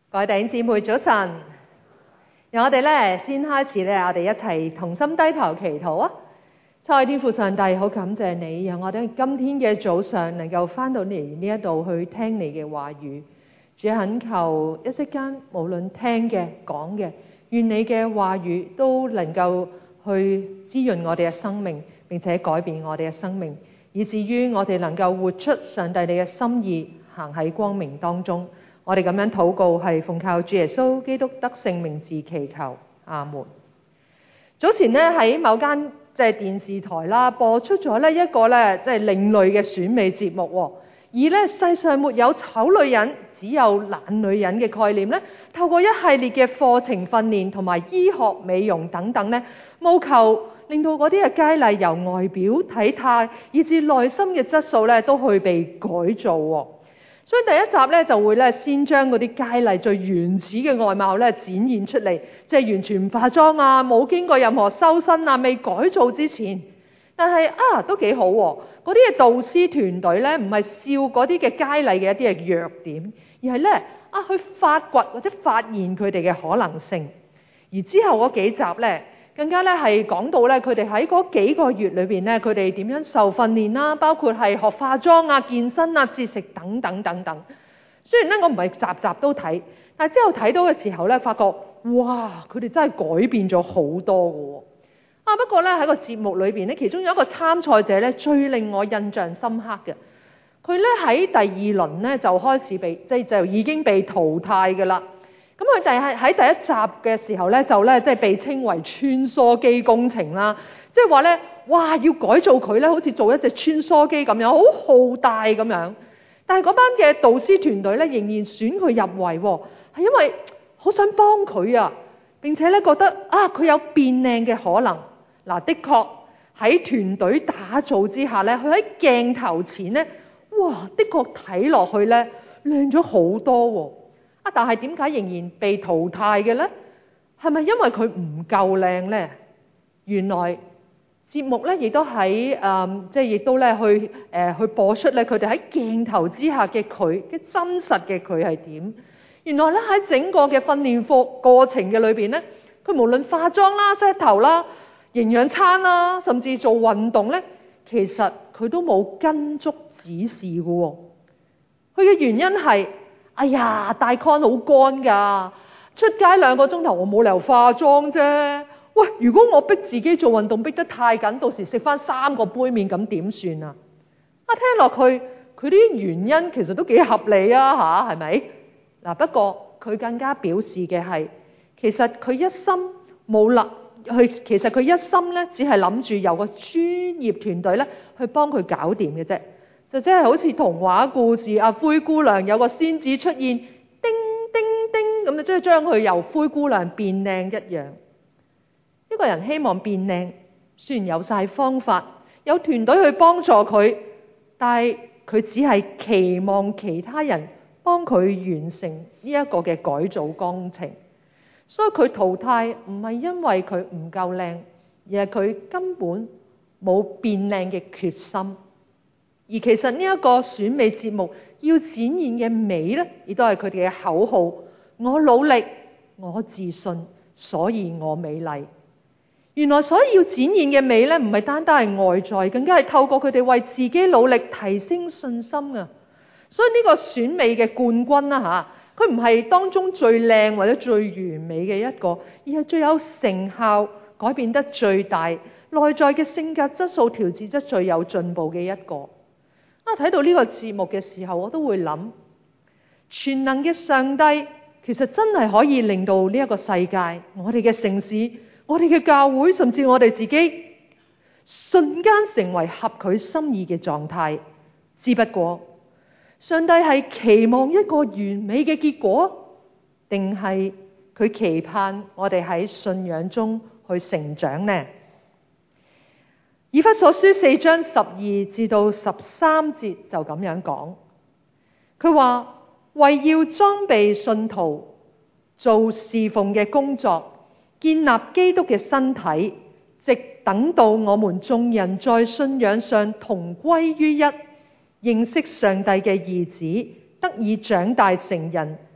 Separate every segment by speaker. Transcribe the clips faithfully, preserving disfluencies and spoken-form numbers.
Speaker 1: 各位弟兄姊妹早晨，讓我哋咧先開始咧，我哋一齊同心低頭祈禱啊！親愛天父上帝，好感謝你，讓我哋今天嘅早上能夠翻到嚟呢一度去聽你嘅話語。主懇求一息間，無論聽嘅講嘅，願你嘅話語都能夠去滋潤我哋嘅生命，並且改變我哋嘅生命，以至於我哋能夠活出上帝你嘅心意，行喺光明當中。我哋咁樣禱告係奉靠主耶穌基督得勝名字祈求，阿門。早前咧喺某間即係電視台啦播出咗咧一個咧即係另類嘅選美節目，而咧世上沒有醜女人，只有懶女人嘅概念咧，透過一系列嘅課程訓練同埋醫學美容等等咧，務求令到嗰啲嘅佳麗由外表體態以至內心嘅質素咧都去被改造。所以第一集咧就會咧先將嗰啲佳麗最原始嘅外貌咧展現出嚟，即係完全唔化妝啊，冇經過任何修身啊，未改造之前。但係啊都幾好喎，嗰啲嘅導師團隊咧唔係笑嗰啲嘅佳麗嘅一啲嘅弱點，而係咧啊去發掘或者發現佢哋嘅可能性。而之後嗰幾集咧更加咧係講到咧佢哋喺嗰幾個月裏邊咧佢哋點樣受訓練啦，包括係學化妝啊、健身啊、節食等等等等。雖然咧我唔係集集都睇，但係之後睇到嘅時候咧，發覺哇佢哋真係改變咗好多嘅喎。啊不過咧喺個節目裏邊咧，其中有一個參賽者咧最令我印象深刻嘅，佢咧喺第二輪咧就開始被即係就已經被淘汰㗎啦。咁佢就係喺第一集嘅時候咧，就咧即係被稱為穿梭機工程啦，即係話咧，哇要改造佢咧，好似做一隻穿梭機咁樣，好浩大咁樣。但係嗰班嘅導師團隊咧，仍然選佢入圍喎，係因為好想幫佢啊，並且咧覺得啊佢有變靚嘅可能。嗱，的確喺團隊打造之下咧，佢喺鏡頭前咧，哇的確睇落去咧靚咗好多喎。但係點解仍然被淘汰嘅呢？係咪因為佢唔夠靚呢？原來節目咧亦都喺誒，即係亦都咧去誒、呃、去播出咧佢哋喺鏡頭之下嘅佢嘅真實嘅佢係點？原來咧喺整個嘅訓練課過程嘅裏邊咧，佢無論化妝啦、set 頭啦、營養餐啦，甚至做運動咧，其實佢都冇跟足指示嘅喎。佢嘅原因係。哎呀，大 con 好乾㗎，出街兩個鐘頭我冇理由化妝啫。喂，如果我逼自己做運動逼得太緊，到時食翻三個杯麵咁點算啊？啊，聽落去佢啲原因其實都幾合理啊吓，係咪？嗱，不過佢更加表示嘅係，其實佢一心冇立去，其實佢一心咧只係諗住由個專業團隊咧去幫佢搞掂嘅啫。就即係好似童話故事，阿灰姑娘有個仙子出現，叮叮叮咁，就即係將佢由灰姑娘變靚一樣。一個人希望變靚，雖然有晒方法，有團隊去幫助佢，但係佢只係期望其他人幫佢完成呢一個嘅改造工程。所以佢淘汰唔係因為佢唔夠靚，而係佢根本冇變靚嘅決心。而其實呢一個選美節目要展現嘅美呢，亦都係佢哋嘅口號：我努力，我自信，所以我美麗。原來所以要展現嘅美呢，唔係單單係外在，更加係透過佢哋為自己努力提升信心啊！所以呢個選美嘅冠軍啦嚇，佢唔係當中最靚或者最完美嘅一個，而係最有成效、改變得最大、內在嘅性格質素調節得最有進步嘅一個。啊！睇到呢個節目嘅時候，我都會諗，全能嘅上帝其實真係可以令到呢一個世界、我哋嘅城市、我哋嘅教會，甚至我哋自己，瞬間成為合佢心意嘅狀態。只不過，上帝係期望一個完美嘅結果，定係佢期盼我哋喺信仰中去成長呢？以弗所書四章十二至到十三節就咁樣講，佢話為要裝備信徒做侍奉嘅工作，建立基督嘅身體，直等到我們眾人在信仰上同歸於一，認識上帝嘅兒子，得以長大成人，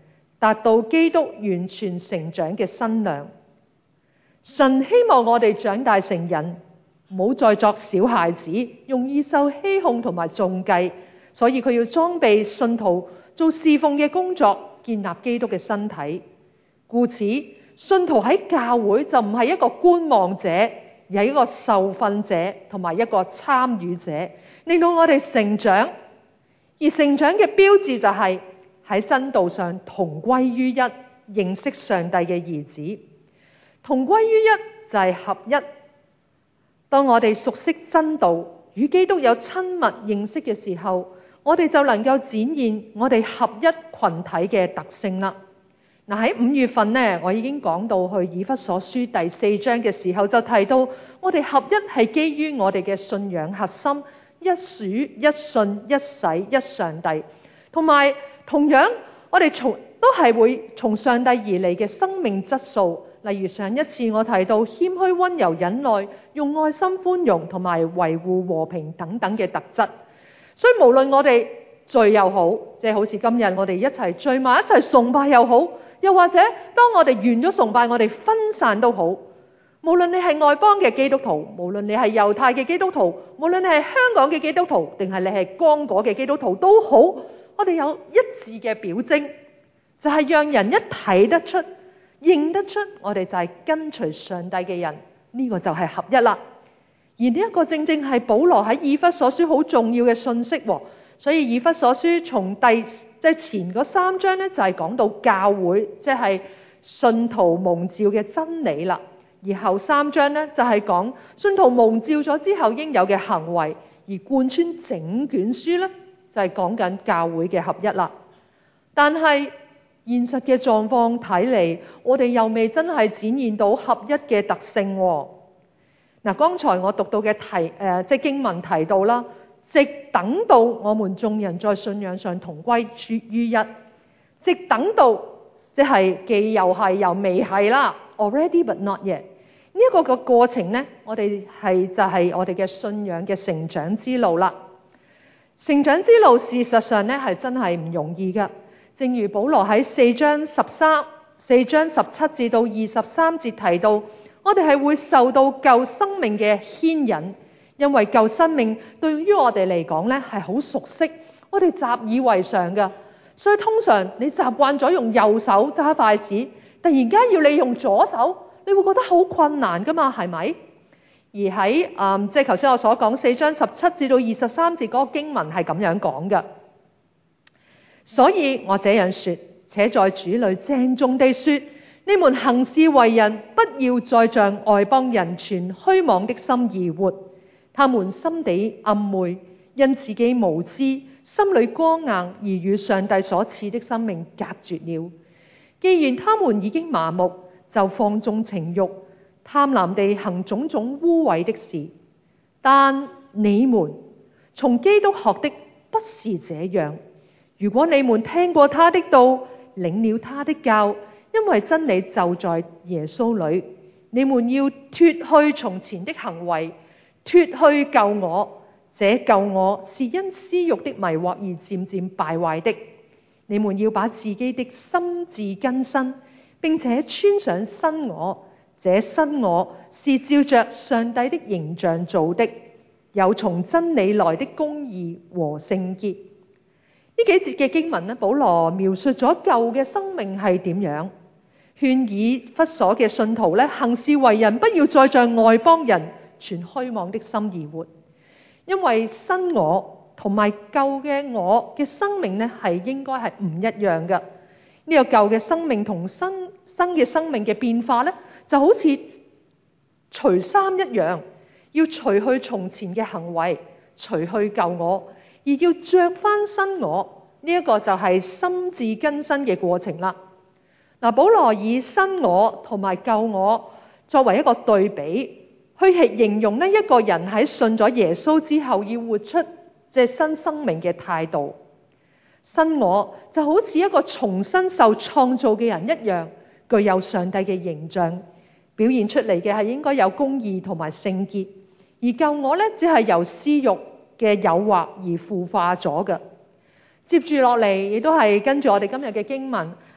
Speaker 1: 達到基督完全成長嘅身量。神希望我哋長大成人，唔好再作小孩子，容易受欺哄同埋中計，所以佢要裝備信徒做侍奉嘅工作，建立基督嘅身體。故此，信徒喺教會就唔係一個觀望者，而係一個受訓者同埋一個參與者，令到我哋成長。而成長嘅標誌就係喺真道上同歸於一，認識上帝嘅兒子。同歸於一就係合一。當我哋熟悉真道，與基督有親密認識嘅時候，我哋就能夠展現我哋合一群體嘅特性啦。嗱，喺五月份呢，我已經講到去以弗所書第四章嘅時候，就提到我哋合一係基於我哋嘅信仰核心，一主一信一洗一上帝，同埋同樣我哋從都係會從上帝而嚟嘅生命質素。例如上一次我提到謙虛溫柔忍耐，用愛心寬容同埋維護和平等等嘅特質。所以無論我哋聚又好，即係好似今日我哋一齊聚埋一齊崇拜又好，又或者當我哋完咗崇拜我哋分散都好，無論你係外邦嘅基督徒，無論你係猶太嘅基督徒，無論你係香港嘅基督徒，定係你係剛果嘅基督徒都好，我哋有一致嘅表徵，就係讓人一睇得出認得出我哋就係跟隨上帝嘅人，呢個就係合一啦。而呢一個正正係保羅喺以弗所書好重要嘅信息，所以以弗所書從第即係前嗰三章咧，就係講到教會即係信徒蒙召嘅真理啦。而後三章咧就係講信徒蒙召咗之後應有嘅行為，而貫穿整卷書咧就係講緊教會嘅合一啦。但係現實嘅狀況睇嚟，我哋又未真係展現到合一嘅特性。嗱，剛才我讀到嘅題誒、呃，即係經文提到啦，直等到我們眾人在信仰上同歸於一，直等到即係既又係又未係啦 ，already but not yet。呢一個嘅過程呢，我哋係就係、是、我哋嘅信仰嘅成長之路啦。成長之路事實上呢係真係唔容易噶。正如保羅喺四章十三、四章十七至到二十三節提到，我哋係會受到舊生命嘅牽引，因為舊生命對於我哋嚟講咧係好熟悉，我哋習以為常噶，所以通常你習慣咗用右手揸筷子，突然間要你用左手，你會覺得好困難噶嘛，係咪？而喺嗯即係頭先我所講四章十七至到二十三節嗰個經文係咁樣講嘅。所以我這樣說，且在主裏鄭重地說，你們行事為人，不要再像外邦人存虛妄的心而活。他們心地暗昧，因自己無知，心裏剛硬，而與上帝所賜的生命隔絕了。既然他們已經麻木，就放縱情欲，貪婪地行種種污穢的事。但你們從基督學的不是這樣。如果你們聽過他的道，領了他的教，因為真理就在耶穌裏，你們要脫去從前的行為，脫去舊我，這舊我是因私欲的迷惑而漸漸敗壞的。你們要把自己的心志更新，並且穿上新我，這新我是照着上帝的形象造的，有從真理來的公義和聖潔。呢幾節嘅經文咧，保羅描述咗舊嘅生命係點樣，勸以弗所嘅信徒咧，行事為人不要再像外邦人存虛妄的心而活，因為新我同埋舊嘅我嘅生命咧係應該係唔一樣嘅。呢、這個舊嘅生命同新新嘅生命嘅變化咧，就好似除衫一樣，要除去從前嘅行為，除去舊我。而要着翻新我，呢、這、一個就係心智更新嘅過程啦。嗱，保羅以新我同埋舊我作為一個對比，去形容呢一個人喺信咗耶穌之後要活出即係新生命嘅態度。新我就好似一個重新受創造嘅人一樣，具有上帝嘅形象，表現出嚟嘅係應該有公義同埋聖潔。而舊我呢，只係由私欲嘅誘惑而腐化咗嘅。接住落嚟亦都係跟住我哋今日嘅經文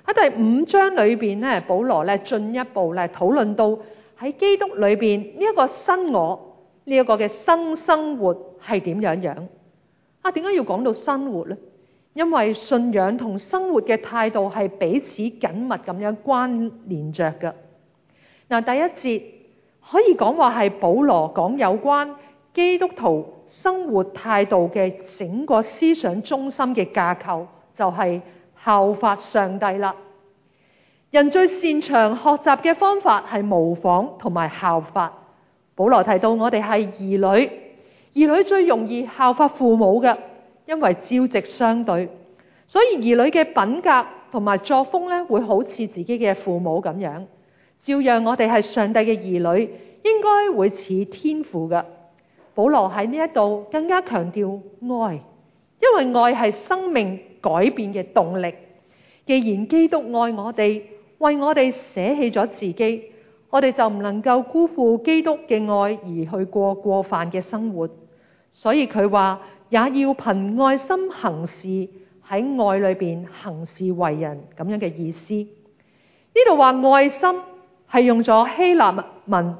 Speaker 1: 喺第五章裏邊咧，保羅咧進一步咧討論到喺基督裏邊呢一個新我呢一個嘅新生活係點樣樣啊？點解要講到生活呢？因為信仰同生活嘅態度係彼此緊密咁樣關聯着嘅。嗱，第一節可以講話係保羅講有關基督徒生活態度嘅整個思想中心嘅架構，就係效法上帝啦。人最擅長學習嘅方法係模仿同埋效法。保羅提到我哋係兒女，兒女最容易效法父母嘅，因為朝夕相對，所以兒女嘅品格同埋作風咧，會好似自己嘅父母咁樣。照樣我哋係上帝嘅兒女，應該會似天父嘅。保羅喺呢一度更加強調愛，因為愛係生命改變嘅動力。既然基督愛我哋，為我哋捨棄咗自己，我哋就唔能夠辜負基督嘅愛而去過過犯嘅生活。所以佢話也要憑愛心行事，喺愛裏邊行事為人，咁樣嘅意思。呢度話愛心係用咗希臘文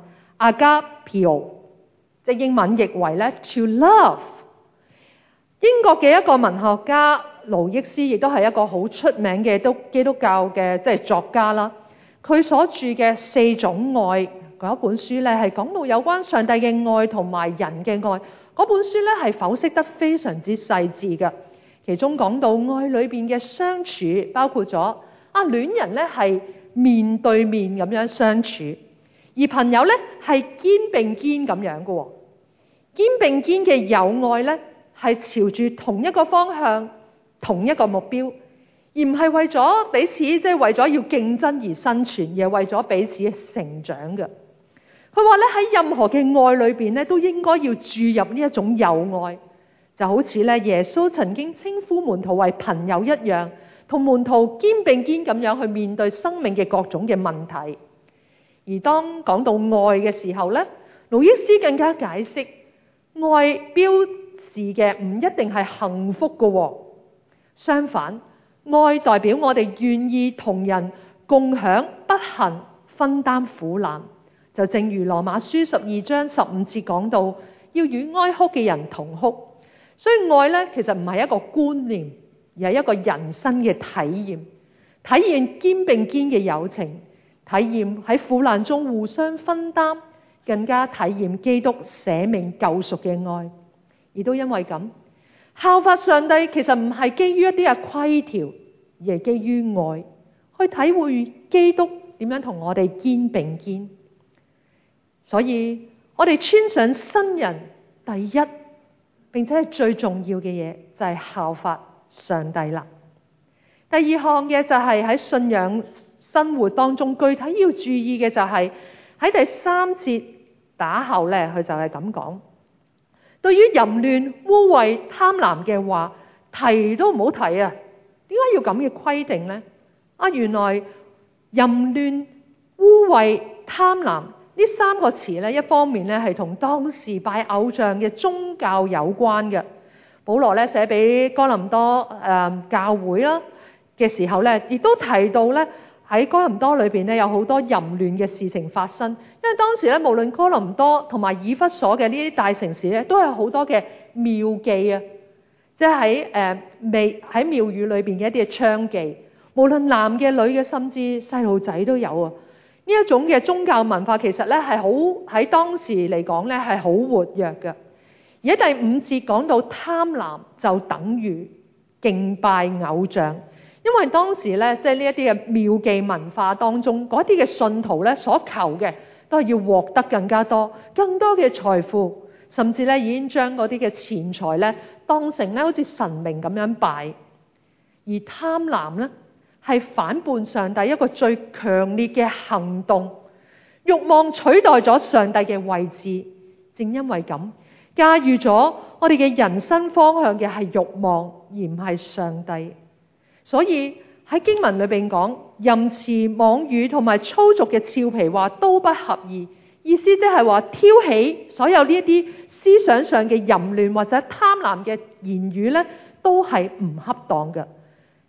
Speaker 1: agapio， 即英文譯為咧 to love。英國嘅一個文學家勞益斯亦都係一個好出名嘅都基督教嘅即係作家啦。佢所著嘅四種愛嗰一本書咧，係講到有關上帝嘅愛同埋人嘅愛。嗰本書咧係剖析得非常之細緻嘅，其中講到愛裏邊嘅相處，包括咗啊戀人咧係面對面咁樣相處，而朋友咧係肩並肩咁樣嘅。肩並肩嘅友愛咧係朝住同一個方向、同一個目標，而唔係為咗彼此即係、就是、為咗要競爭而生存，而係為咗彼此嘅成長嘅。佢話咧喺任何嘅愛裏邊咧，都應該要注入呢一種友愛，就好似咧耶穌曾經稱呼門徒為朋友一樣，同門徒肩並肩咁樣去面對生命嘅各種嘅問題。而當講到愛嘅時候咧，路易斯更加解釋，愛標示嘅唔一定係幸福嘅，相反，愛代表我哋願意同人共享不幸，分擔苦難。就正如羅馬書十二章十五節講到，要與哀哭嘅人同哭。所以愛咧，其實唔係一個觀念，而係一個人生嘅體驗，體驗肩並肩嘅友情，體驗喺苦難中互相分擔，更加體驗基督捨命救贖嘅愛。而都因為咁，效法上帝其實唔係基於一啲嘅規條，而係基於愛，去體會基督點樣同我哋肩並肩。所以我哋穿上新人，第一並且係最重要嘅嘢就係效法上帝啦。第二項嘅就係喺信仰生活當中具體要注意嘅就係喺第三節打後咧，佢就係咁講：對於淫亂、污穢、貪婪嘅話，提都唔好提啊！點解要咁嘅規定呢？啊，原來淫亂、污穢、貪婪呢三個詞咧，一方面咧係同當時拜偶像嘅宗教有關嘅。保羅咧寫俾哥林多誒、呃、教會啦嘅時候咧，亦都提到咧喺哥林多裏邊咧有好多淫亂嘅事情發生。因為當時咧無論哥林多同埋以弗所嘅呢啲大城市咧，都有好多嘅廟妓啊，即係喺誒未喺廟宇裏邊嘅一啲嘅娼妓，無論男嘅、女嘅，甚至細路仔都有啊。呢一種嘅宗教文化其實咧係好喺當時嚟講咧係好活躍嘅。而喺第五節講到貪婪就等於敬拜偶像，因為當時咧即係呢一啲嘅廟妓文化當中嗰啲嘅信徒咧所求嘅都係要獲得更加多、更多嘅財富，甚至咧已經將嗰啲嘅錢財咧當成咧好似神明咁樣拜。而貪婪咧係反叛上帝一個最強烈嘅行動，慾望取代咗上帝嘅位置。正因為咁，駕馭咗我哋嘅人生方向嘅係慾望，而唔係上帝。所以喺經文裏邊講，淫詞妄語同埋粗俗嘅俏皮話都不合意，意思即係話挑起所有呢一啲思想上嘅淫亂或者貪婪嘅言語咧，都係唔恰當嘅。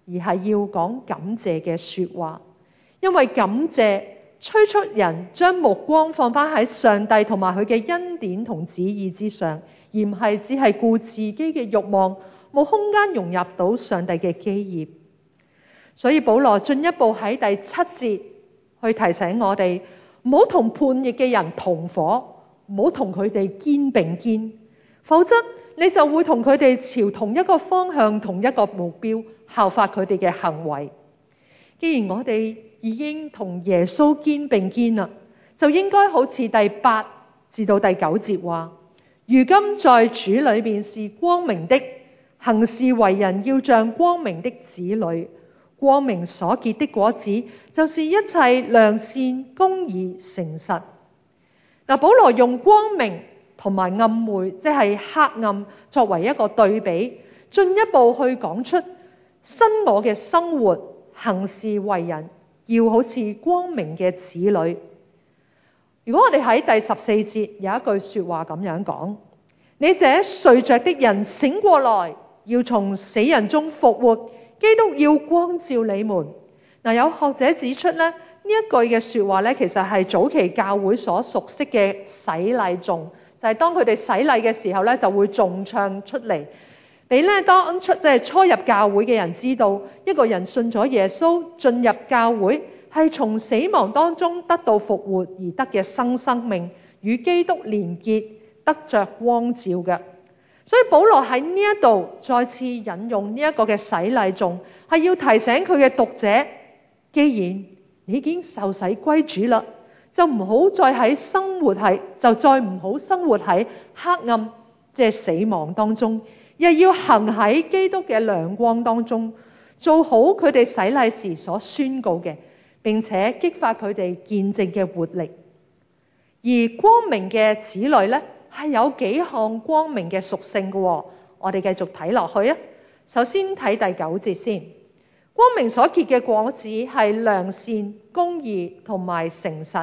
Speaker 1: 而係要講感謝嘅說話。因為感謝催促人將目光放返喺上帝同埋佢嘅恩典同旨意之上，而唔係只係顧自己嘅慾望，冇空間融入到上帝嘅基業。所以保羅進一步喺第七節去提醒我哋，唔好同叛逆嘅人同伙，唔好同佢哋肩並肩，否則你就會同佢哋朝同一個方向、同一個目標效法佢哋嘅行為。既然我哋已經同耶穌肩並肩啦，就應該好似第八至到第九節話，如今在主裏面是光明的，行事為人要像光明的子女。光明所結的果子，就是一切良善、公義、誠實。嗱，保羅用光明同埋暗昧，即係黑暗，作為一個對比，進一步去講出新我嘅生活、行事為人，要好似光明嘅子女。如果我哋喺第十四節有一句說話咁樣講：你這睡着的人醒過來，要從死人中復活。基督要光照你們。嗱，有學者指出咧，呢一句嘅說話咧，其實係早期教會所熟悉嘅洗禮頌，就係當佢哋洗禮嘅時候咧，就會頌唱出嚟，俾咧當出即係初入教會嘅人知道，一個人信咗耶穌進入教會，係從死亡當中得到復活而得嘅新生命，與基督連結，得着光照嘅。所以保羅喺呢一度再次引用呢一個嘅洗禮頌，係要提醒佢嘅讀者，既然你已經受洗歸主啦，就唔好再喺生活喺，就再唔好生活喺黑暗即係死亡當中，又要行喺基督嘅亮光當中，做好佢哋洗禮時所宣告嘅，並且激發佢哋見證嘅活力。而光明嘅子女呢，係有幾項光明嘅屬性嘅，我哋繼續睇落去啊。首先睇第九節先，光明所結嘅果子係良善、公義同埋誠實。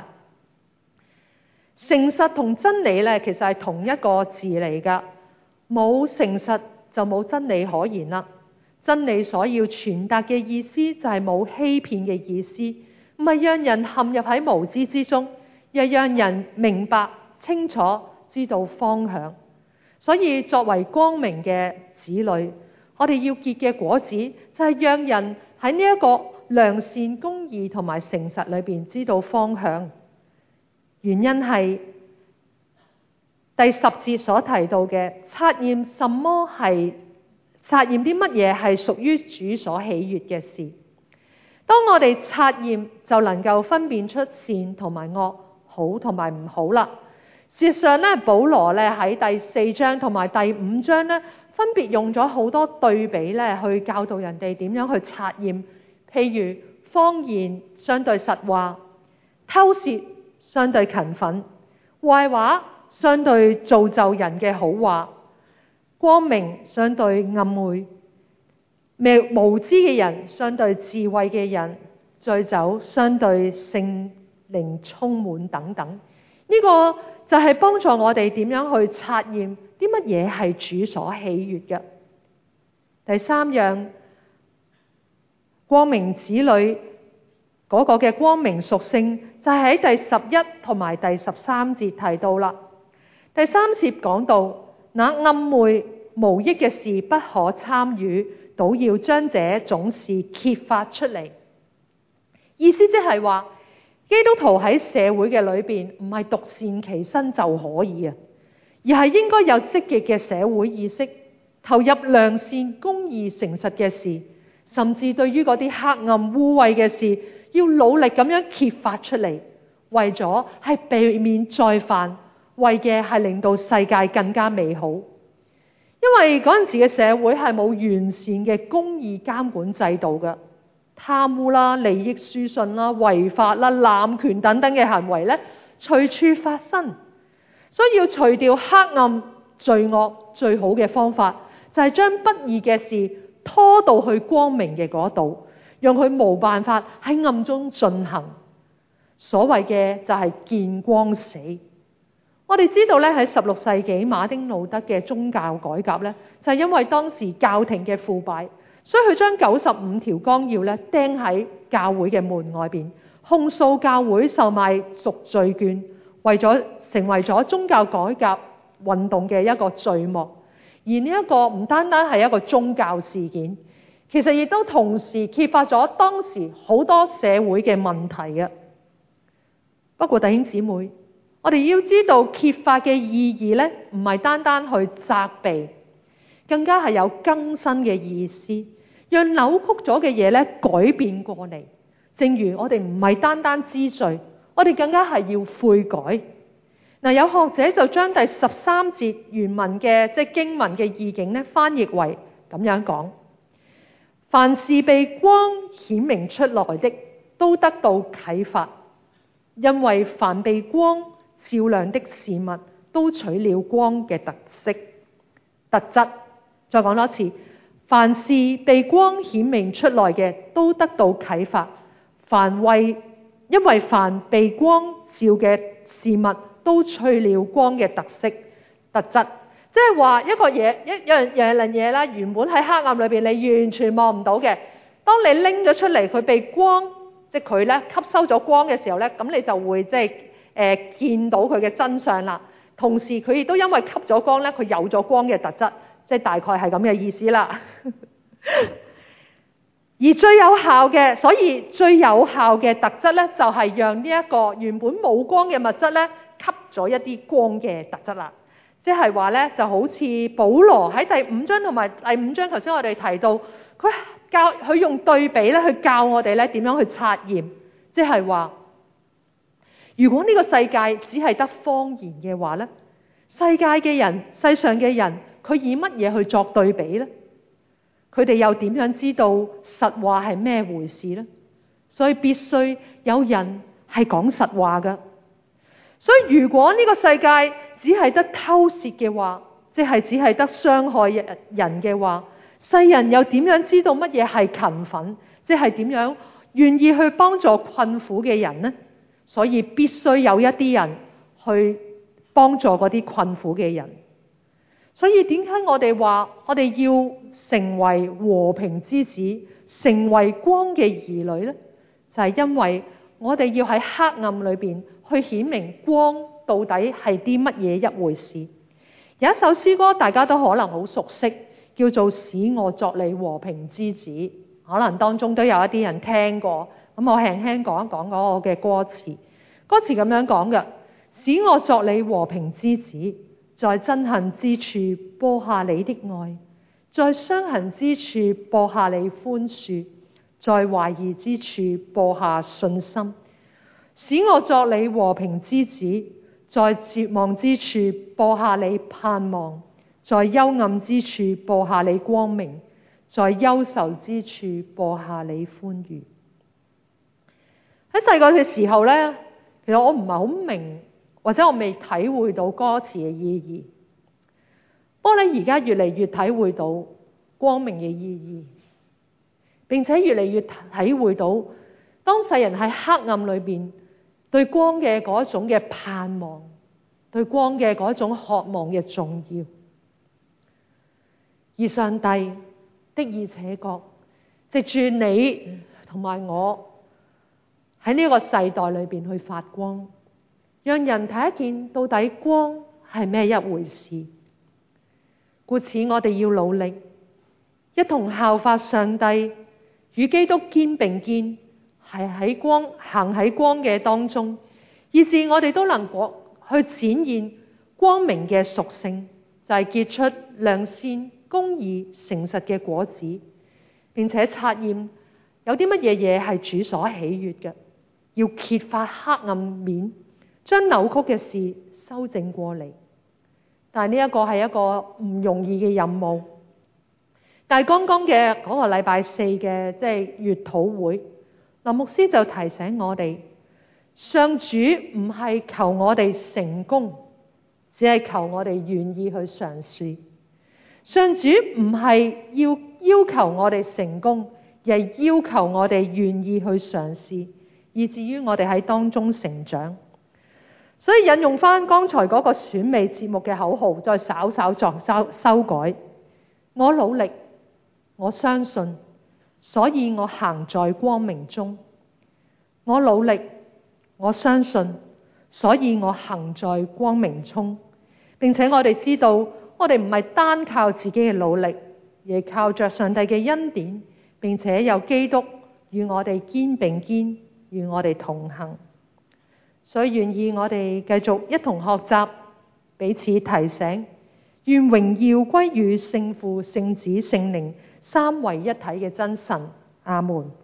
Speaker 1: 誠實同真理咧，其實係同一個字嚟噶，冇誠實就冇真理可言啦。真理所要傳達嘅意思就係冇欺騙嘅意思，唔係讓人陷入喺無知之中，又讓人明白清楚，知道方向。所以作為光明嘅子女，我哋要結嘅果子就係讓人喺呢一個良善、公義同埋誠實裏邊知道方向。原因係第十節所提到嘅，察驗什麼係察驗啲乜嘢係屬於主所喜悅嘅事。當我哋察驗，就能夠分辨出善同埋惡，好同埋唔好啦。事實上咧，保羅咧喺第四章同埋第五章咧，分別用咗好多對比咧，去教導人哋點樣去察驗。譬如謊言相對實話，偷竊相對勤奮，壞話相對造就人嘅好話，光明相對暗昧，無知嘅人相對智慧嘅人，醉酒相對聖靈充滿等等。呢個就係幫助我哋點樣去察驗啲乜嘢係主所喜悅嘅。第三樣，光明子女嗰個嘅光明屬性就係喺第十一同埋第十三節提到啦。第三節講到，那暗昧無益嘅事不可參與，倒要將這種事揭發出嚟。意思即係話，基督徒喺社會嘅裏邊唔係獨善其身就可以啊，而係應該有積極嘅社會意識，投入良善、公義、誠實嘅事，甚至對於嗰啲黑暗污穢嘅事，要努力咁樣揭發出嚟，為咗係避免再犯，為嘅係令到世界更加美好。因為嗰陣時嘅社會係冇完善嘅公義監管制度嘅。貪污啦、利益輸送啦、違法啦、濫權等等嘅行為咧，隨處發生。所以要除掉黑暗罪惡，最好嘅方法就係將不義嘅事拖到去光明嘅嗰度，讓佢冇辦法喺暗中進行。所謂嘅就係見光死。我哋知道咧，喺十六世紀馬丁路德嘅宗教改革咧，就係因為當時教廷嘅腐敗， 所以佢將九十五條綱要咧釘喺教會嘅門外邊，控訴教會售賣贖罪券，為咗成為咗宗教改革運動嘅一個序幕。而呢一個唔單單係一個宗教事件，其實亦都同時揭發咗當時好多社會嘅問題嘅。不過弟兄姊妹，我哋要知道揭發嘅意義咧，唔係單單去責備，更加係有更新嘅意思，讓扭曲咗嘅嘢咧改變過嚟。正如我哋唔係單單知罪，我哋更加係要悔改。嗱，有學者就將第十三節原文嘅即係經文嘅意境咧翻譯為咁樣講：凡是被光顯明出來的，都得到啟發，因為凡被光照亮的事物，都取了光嘅特色、特質。再講多次，凡是被光顯明出來嘅，都得到啟發。凡為因為凡被光照嘅事物，都取了光嘅特色、特質。即係話一個嘢，一樣樣樣嘢啦，原本喺黑暗裏邊你完全望唔到嘅，當你拎咗出嚟，佢被光，即係佢咧吸收咗光嘅時候咧，咁你就會即係誒見到佢嘅真相啦。同時佢亦都因為吸咗光咧，佢有咗光嘅特質，即係大概係咁嘅意思啦。而最有效嘅，所以最有效嘅特質咧，就係讓呢一個原本冇光嘅物質咧，吸咗一啲光嘅特質啦。即係話咧，就好似保羅喺第五章同埋第五章，頭先我哋提到，佢教佢用對比咧去教我哋咧點樣去察驗。即係話，如果呢個世界只係得謊言嘅話咧，世界嘅人、世上嘅人，佢以乜嘢去作對比咧？佢哋又點樣知道實話係咩回事呢？所以必須有人係講實話㗎。所以如果呢個世界只係得偷竊嘅話，即係只係得傷害人嘅話，世人又點樣知道乜嘢係勤奮？即係點樣願意去幫助困苦嘅人呢？所以必須有一啲人去幫助嗰啲困苦嘅人。所以點解我哋話我哋要成為和平之子，成為光嘅兒女呢？就係因為我哋要喺黑暗裏邊去顯明光到底係啲乜嘢一回事。有一首詩歌大家都可能好熟悉，叫做《使我作你和平之子》，可能當中都有一啲人聽過。咁我輕輕講一講嗰個嘅歌詞。歌詞咁樣講嘅：使我作你和平之子，在憎恨之處播下你的愛，在傷痕之處播下你寬恕，在懷疑之處播下信心。使我作你和平之子，在絕望之處播下你盼望，在幽暗之處播下你光明，在憂愁之處播下你歡愉。喺細個嘅時候呢，其實我唔係好明，或者我未體會到歌詞嘅意義。不過咧，而家越嚟越體會到光明嘅意義，並且越嚟越體會到當世人喺黑暗裏邊對光嘅嗰種嘅盼望，對光嘅嗰種渴望嘅重要。而上帝的而且確藉住你同埋我喺呢個世代裏邊去發光，讓人睇得見到底光係咩一回事。故此我哋要努力，一同效法上帝，與基督肩並肩，係喺光行喺光嘅當中，以致我哋都能夠去展現光明嘅屬性，就係、是、結出良善、公義、誠實嘅果子，並且察驗有啲乜嘢嘢係主所喜悅嘅，要揭發黑暗面，將扭曲嘅事修正過嚟。但係呢一個係一個唔容易嘅任務。但係剛剛嘅嗰個禮拜四嘅即係月禱會，林牧師就提醒我哋，上主唔係求我哋成功，只係求我哋願意去嘗試。上主唔係要要求我哋成功，而係要求我哋願意去嘗試，以至於我哋喺當中成長。所以引用翻剛才嗰個選美節目嘅口號，再稍稍作修修改。我努力， 我相信，所以我行在光明中。我努力，我相信，所以我行在光明中。並且我哋知道，我哋唔係單靠自己嘅努力，而係靠着上帝嘅恩典，並且有基督與我哋肩並肩，與我哋同行。所以願意我哋繼續一同學習，彼此提醒，願榮耀歸於聖父、聖子、聖靈三位一體嘅真神。阿門。